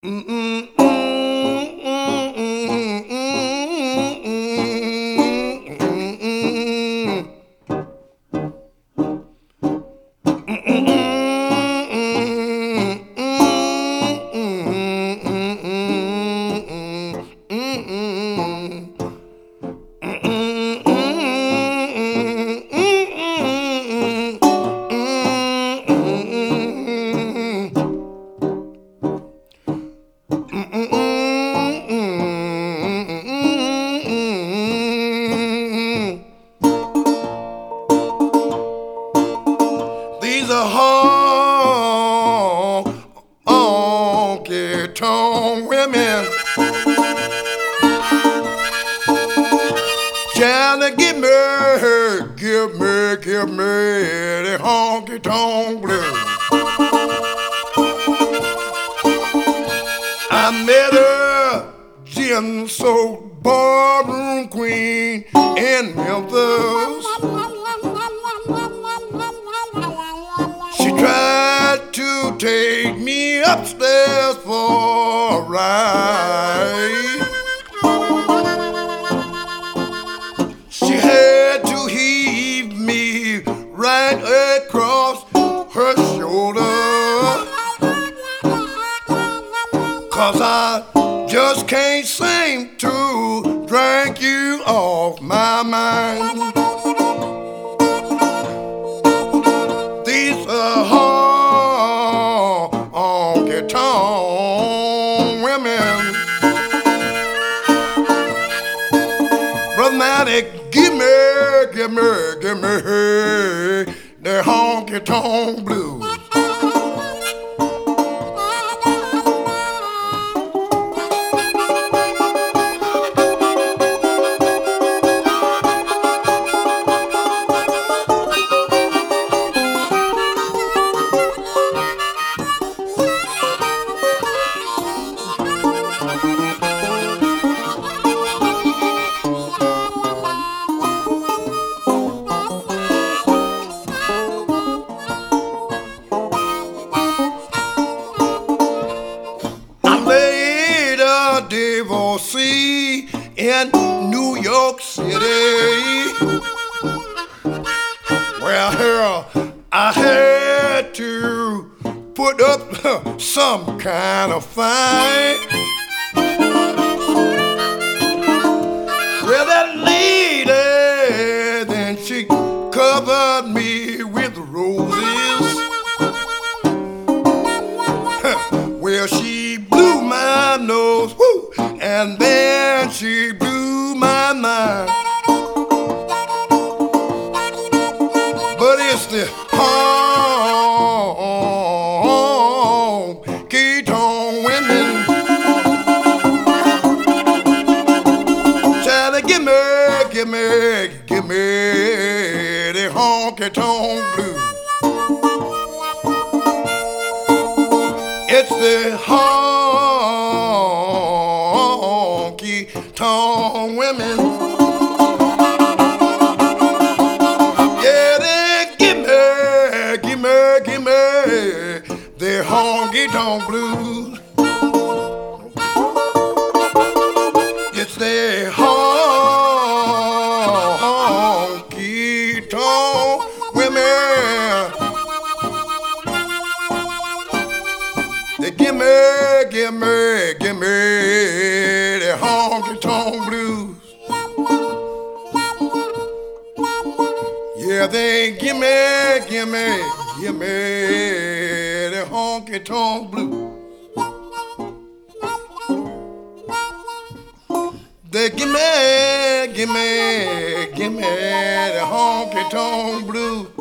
These are honky-tonk women trying to give me the honky-tonk blues. I met a gin-soaked ballroom queen in Memphis. She tried to take me upstairs for a ride. She had to heave me right across her shoulder, 'cause I just can't seem to drink you off my mind. These are honky-tonk women. Brother Matty, give me the honky-tonk blues. Divorcee in New York City, where I had to put up some kind of fight. Well, that lady, then she covered me with roses. Well, she blew my nose, whoo, and then she blew my mind. But it's the honky-tonk women trying to give me the honky-tonk blues. It's the honky-tonk women. Yeah, they give me the honky-tonk blues. It's the honky-tonk women. They give me the honky-tonk blues. Yeah, they give me the honky-tonk blues. They give me the honky-tonk blues.